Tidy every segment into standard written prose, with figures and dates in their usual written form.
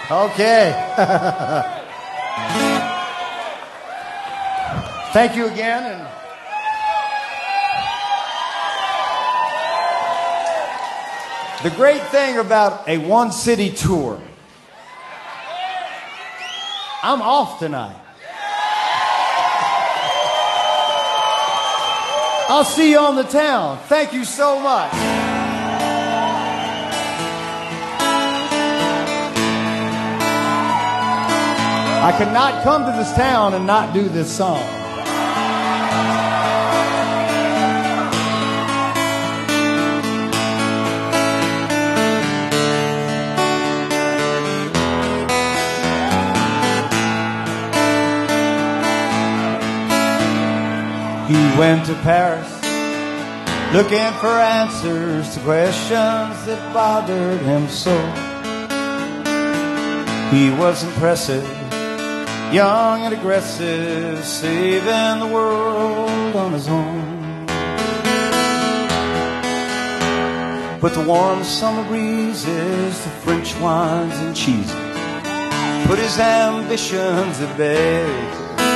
Okay. Thank you again. And the great thing about a one-city tour, I'm off tonight. I'll see you on the town. Thank you so much. I cannot come to this town and not do this song. He went to Paris looking for answers to questions that bothered him so. He was impressive, young and aggressive, saving the world on his own. But the warm summer breezes, the French wines and cheeses put his ambitions at bay.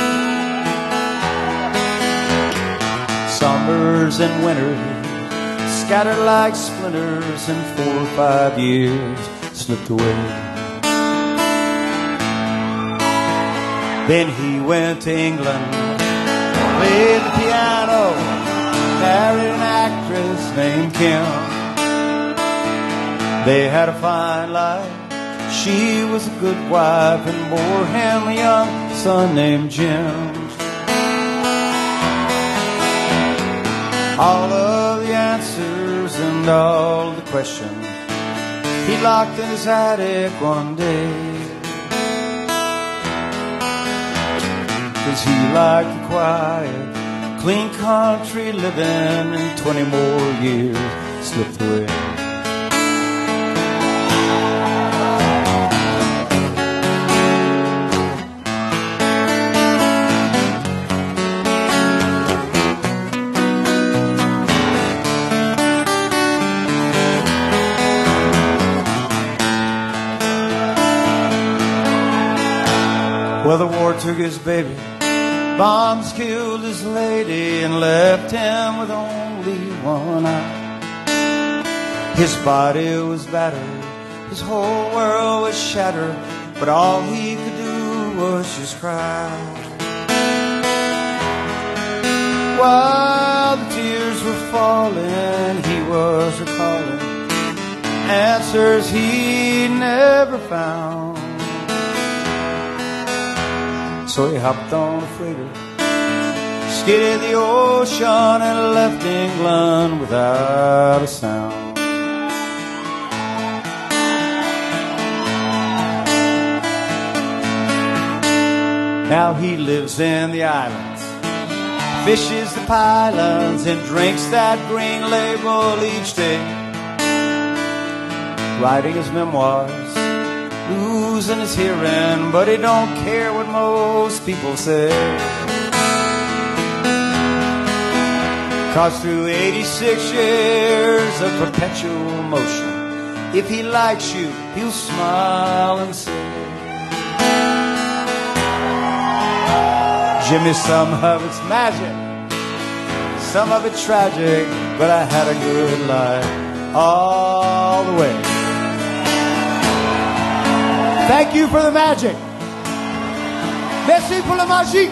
Summers and winters scattered like splinters, and 4 or 5 years slipped away. Then he went to England, played the piano, married an actress named Kim. They had a fine life, she was a good wife, and bore him a young son named Jim. All of the answers and all of the questions he locked in his attic one day, 'cause he liked the quiet, clean country living, and 20 more years slipped away. Well, the war took his baby, bombs killed his lady, and left him with only one eye. His body was battered, his whole world was shattered, but all he could do was just cry. While the tears were falling, he was recalling answers he never found. So he hopped on a freighter, skidded the ocean, and left England without a sound. Now he lives in the islands, fishes the pylons, and drinks that green label each day, writing his memoirs, losing his hearing, but he don't care what most people say. 'Cause through 86 years of perpetual motion, if he likes you, he'll smile and say, Jimmy, some of it's magic, some of it tragic, but I had a good life all the way. Thank you for the magic. Merci pour la magie.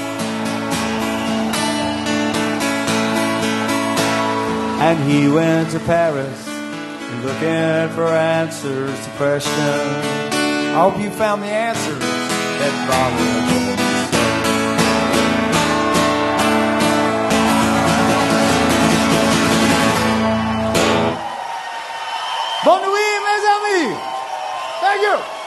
And he went to Paris looking for answers to questions. I hope you found the answers that bothered you. Bonne nuit, mes amis. Thank you.